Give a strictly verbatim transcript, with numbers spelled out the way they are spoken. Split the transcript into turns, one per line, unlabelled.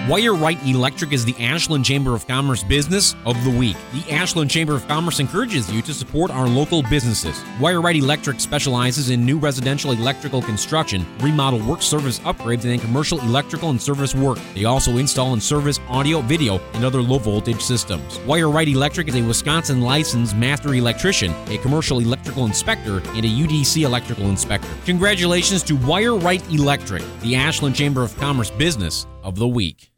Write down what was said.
Wire Right Electric is the Ashland Chamber of Commerce Business of the Week. The Ashland Chamber of Commerce encourages you to support our local businesses. Wire Right Electric specializes in new residential electrical construction, remodel work, service upgrades, and commercial electrical and service work. They also install and service audio, video, and other low-voltage systems. Wire Right Electric is a Wisconsin licensed master electrician, a commercial electrical inspector, and a U D C electrical inspector. Congratulations to Wire Right Electric, the Ashland Chamber of Commerce Business of the Week.